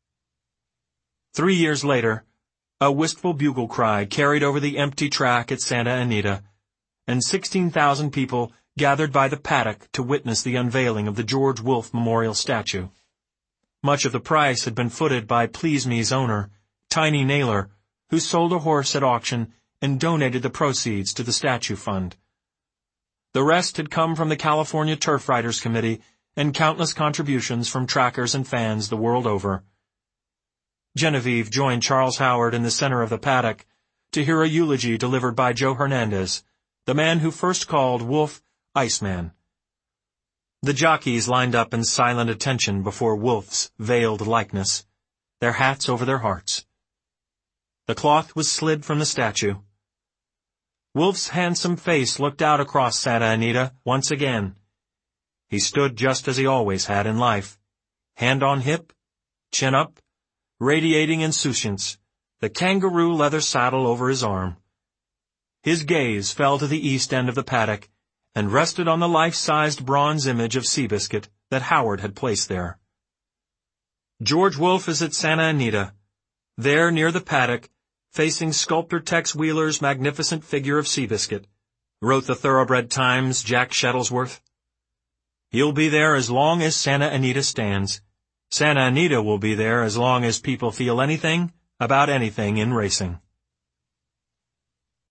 3 years later, a wistful bugle cry carried over the empty track at Santa Anita, and 16,000 people gathered by the paddock to witness the unveiling of the George Wolfe Memorial Statue. Much of the price had been footed by Please Me's owner, Tiny Naylor, who sold a horse at auction and donated the proceeds to the statue fund. The rest had come from the California Turf Riders Committee and countless contributions from trackers and fans the world over. Genevieve joined Charles Howard in the center of the paddock to hear a eulogy delivered by Joe Hernandez, the man who first called Wolfe Iceman. The jockeys lined up in silent attention before Wolfe's veiled likeness, their hats over their hearts. The cloth was slid from the statue. Wolfe's handsome face looked out across Santa Anita once again. He stood just as he always had in life, hand on hip, chin up, radiating insouciance, the kangaroo leather saddle over his arm. His gaze fell to the east end of the paddock and rested on the life-sized bronze image of Seabiscuit that Howard had placed there. George Wolfe is at Santa Anita, there near the paddock, facing sculptor Tex Wheeler's magnificent figure of Seabiscuit, wrote the Thoroughbred Times' Jack Shuttlesworth. He'll be there as long as Santa Anita stands. Santa Anita will be there as long as people feel anything about anything in racing.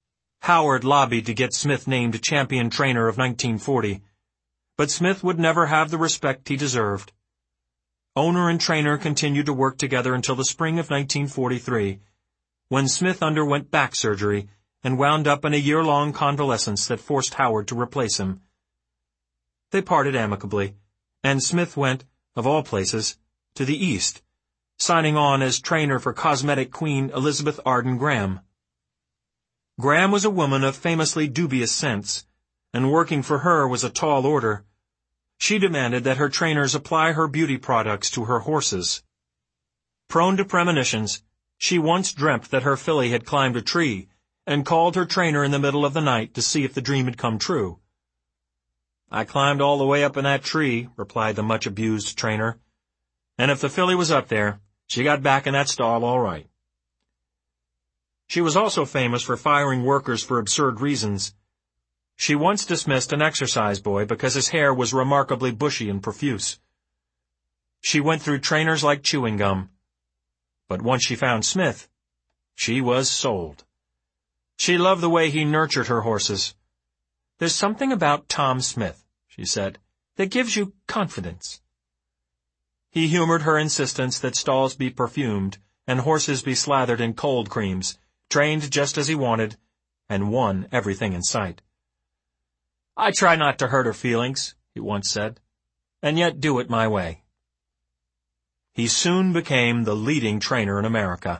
Howard lobbied to get Smith named champion trainer of 1940, but Smith would never have the respect he deserved. Owner and trainer continued to work together until the spring of 1943, when Smith underwent back surgery and wound up in a year-long convalescence that forced Howard to replace him. They parted amicably, and Smith went, of all places, to the East, signing on as trainer for cosmetic queen Elizabeth Arden Graham. Graham was a woman of famously dubious sense, and working for her was a tall order. She demanded that her trainers apply her beauty products to her horses. Prone to premonitions, she once dreamt that her filly had climbed a tree and called her trainer in the middle of the night to see if the dream had come true. "I climbed all the way up in that tree," replied the much-abused trainer, "and if the filly was up there, she got back in that stall all right." She was also famous for firing workers for absurd reasons. She once dismissed an exercise boy because his hair was remarkably bushy and profuse. She went through trainers like chewing gum. But once she found Smith, she was sold. She loved the way he nurtured her horses. "There's something about Tom Smith," she said, "that gives you confidence." He humored her insistence that stalls be perfumed and horses be slathered in cold creams, trained just as he wanted, and won everything in sight. "I try not to hurt her feelings," he once said, "and yet do it my way." He soon became the leading trainer in America.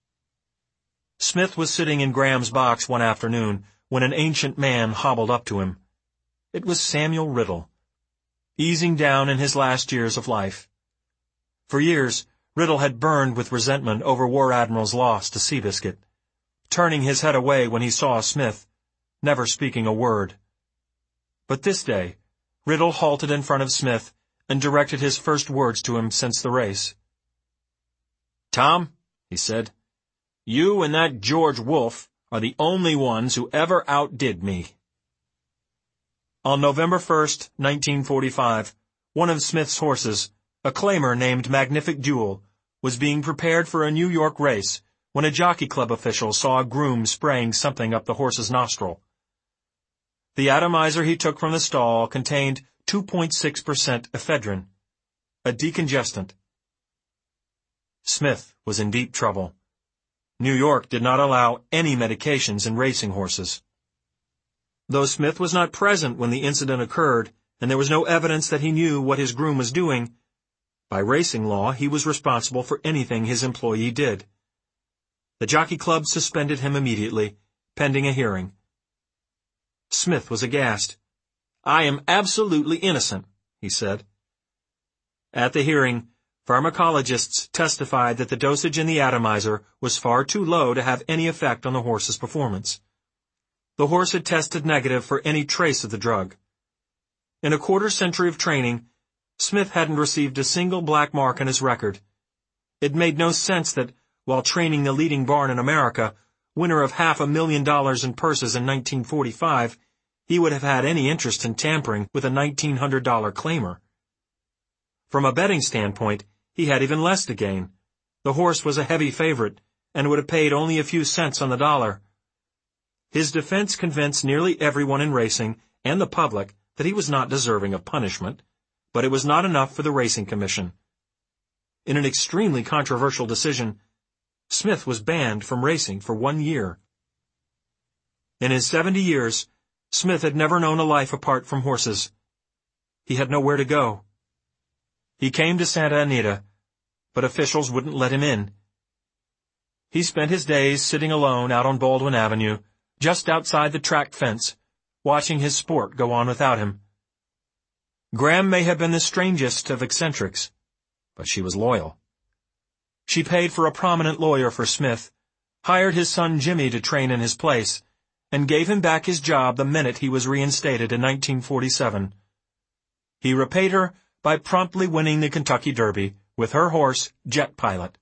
Smith was sitting in Graham's box one afternoon when an ancient man hobbled up to him. It was Samuel Riddle, easing down in his last years of life. For years, Riddle had burned with resentment over War Admiral's loss to Seabiscuit, turning his head away when he saw Smith, never speaking a word. But this day, Riddle halted in front of Smith and directed his first words to him since the race. "Tom," he said, "you and that George Wolfe are the only ones who ever outdid me." On November 1st, 1945, one of Smith's horses, a claimer named Magnific Duel, was being prepared for a New York race when a jockey club official saw a groom spraying something up the horse's nostril. The atomizer he took from the stall contained 2.6% ephedrine, a decongestant. Smith was in deep trouble. New York did not allow any medications in racing horses. Though Smith was not present when the incident occurred, and there was no evidence that he knew what his groom was doing, by racing law he was responsible for anything his employee did. The Jockey Club suspended him immediately, pending a hearing. Smith was aghast. "I am absolutely innocent," he said. At the hearing, pharmacologists testified that the dosage in the atomizer was far too low to have any effect on the horse's performance. The horse had tested negative for any trace of the drug. In a quarter-century of training, Smith hadn't received a single black mark on his record. It made no sense that, while training the leading barn in America, winner of $500,000 in purses in 1945, he would have had any interest in tampering with a $1,900 claimer. From a betting standpoint, he had even less to gain. The horse was a heavy favorite, and would have paid only a few cents on the dollar. His defense convinced nearly everyone in racing, and the public, that he was not deserving of punishment, but it was not enough for the Racing Commission. In an extremely controversial decision, Smith was banned from racing for 1 year. In his 70 years, Smith had never known a life apart from horses. He had nowhere to go. He came to Santa Anita, but officials wouldn't let him in. He spent his days sitting alone out on Baldwin Avenue, just outside the track fence, watching his sport go on without him. Graham may have been the strangest of eccentrics, but she was loyal. She paid for a prominent lawyer for Smith, hired his son Jimmy to train in his place, and gave him back his job the minute he was reinstated in 1947. He repaid her by promptly winning the Kentucky Derby with her horse, Jet Pilot.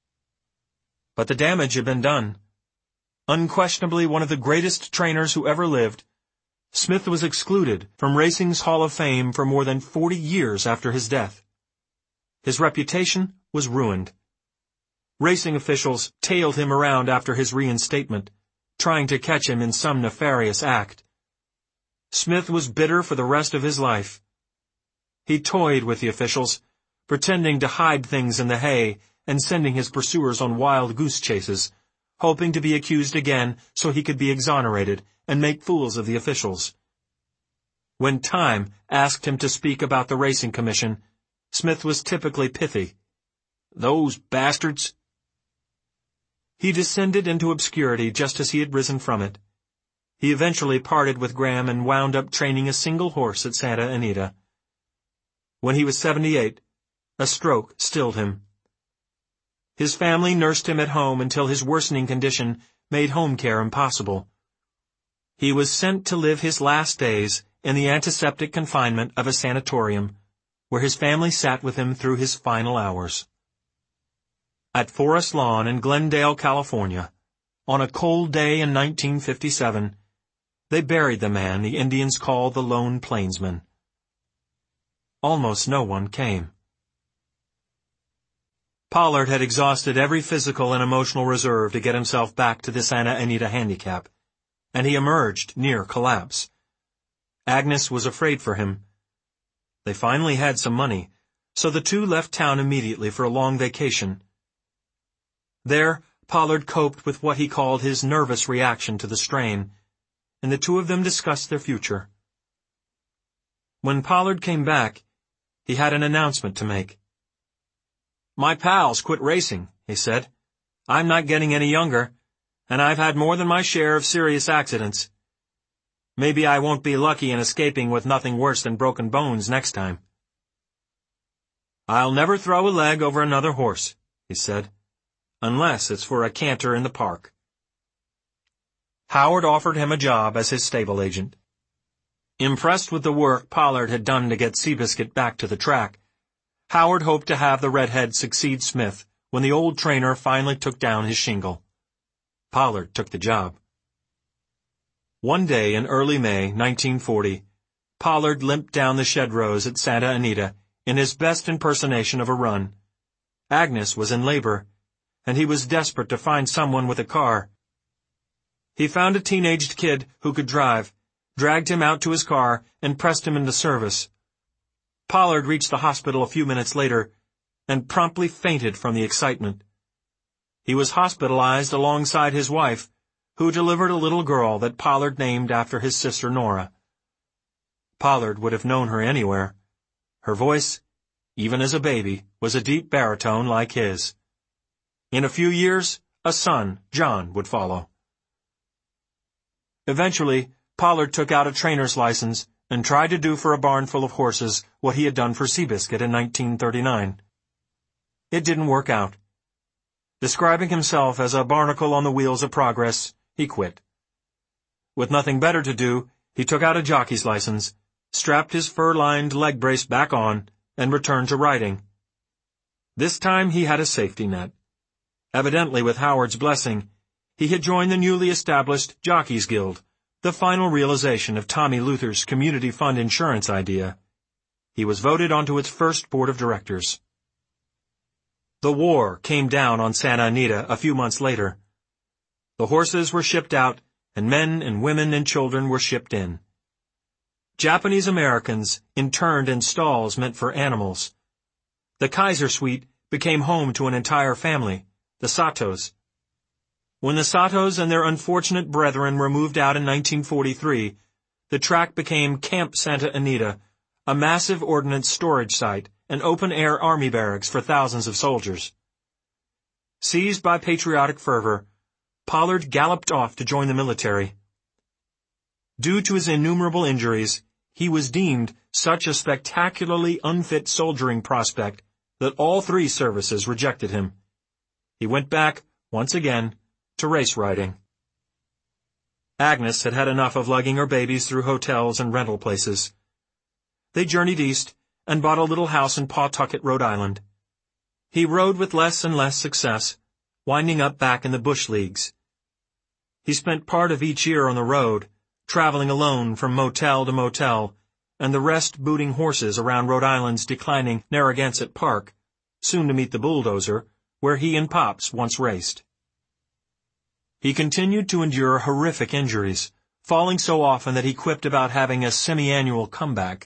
But the damage had been done. Unquestionably one of the greatest trainers who ever lived, Smith was excluded from racing's Hall of Fame for more than 40 years after his death. His reputation was ruined. Racing officials tailed him around after his reinstatement, trying to catch him in some nefarious act. Smith was bitter for the rest of his life. He toyed with the officials, pretending to hide things in the hay and sending his pursuers on wild goose chases, hoping to be accused again so he could be exonerated and make fools of the officials. When Time asked him to speak about the Racing Commission, Smith was typically pithy. "Those bastards." He descended into obscurity just as he had risen from it. He eventually parted with Graham and wound up training a single horse at Santa Anita. When he was 78, a stroke stilled him. His family nursed him at home until his worsening condition made home care impossible. He was sent to live his last days in the antiseptic confinement of a sanatorium, where his family sat with him through his final hours. At Forest Lawn in Glendale, California, on a cold day in 1957, they buried the man the Indians called the Lone Plainsman. Almost no one came. Pollard had exhausted every physical and emotional reserve to get himself back to the Santa Anita handicap, and he emerged near collapse. Agnes was afraid for him. They finally had some money, so the two left town immediately for a long vacation. There, Pollard coped with what he called his nervous reaction to the strain, and the two of them discussed their future. When Pollard came back, he had an announcement to make. "My pals quit racing," he said. "I'm not getting any younger, and I've had more than my share of serious accidents. Maybe I won't be lucky in escaping with nothing worse than broken bones next time. I'll never throw a leg over another horse," he said, "unless it's for a canter in the park." Howard offered him a job as his stable agent. Impressed with the work Pollard had done to get Seabiscuit back to the track, Howard hoped to have the redhead succeed Smith when the old trainer finally took down his shingle. Pollard took the job. One day in early May 1940, Pollard limped down the shed rows at Santa Anita in his best impersonation of a run. Agnes was in labor, and he was desperate to find someone with a car. He found a teenaged kid who could drive, dragged him out to his car, and pressed him into service. Pollard reached the hospital a few minutes later and promptly fainted from the excitement. He was hospitalized alongside his wife, who delivered a little girl that Pollard named after his sister Nora. Pollard would have known her anywhere. Her voice, even as a baby, was a deep baritone like his. In a few years, a son, John, would follow. Eventually, Pollard took out a trainer's license and tried to do for a barn full of horses what he had done for Seabiscuit in 1939. It didn't work out. Describing himself as a barnacle on the wheels of progress, he quit. With nothing better to do, he took out a jockey's license, strapped his fur-lined leg brace back on, and returned to riding. This time he had a safety net. Evidently with Howard's blessing, he had joined the newly established Jockeys Guild, the final realization of Tommy Luther's community fund insurance idea. He was voted onto its first board of directors. The war came down on Santa Anita a few months later. The horses were shipped out, and men and women and children were shipped in. Japanese Americans interned in stalls meant for animals. The Kaiser Suite became home to an entire family, the Satos. When the Satos and their unfortunate brethren were moved out in 1943, the track became Camp Santa Anita, a massive ordnance storage site and open-air army barracks for thousands of soldiers. Seized by patriotic fervor, Pollard galloped off to join the military. Due to his innumerable injuries, he was deemed such a spectacularly unfit soldiering prospect that all three services rejected him. He went back, once again, to race riding. Agnes had had enough of lugging her babies through hotels and rental places. They journeyed east and bought a little house in Pawtucket, Rhode Island. He rode with less and less success, winding up back in the bush leagues. He spent part of each year on the road, traveling alone from motel to motel, and the rest booting horses around Rhode Island's declining Narragansett Park, soon to meet the bulldozer, where he and Pops once raced. He continued to endure horrific injuries, falling so often that he quipped about having a semi-annual comeback.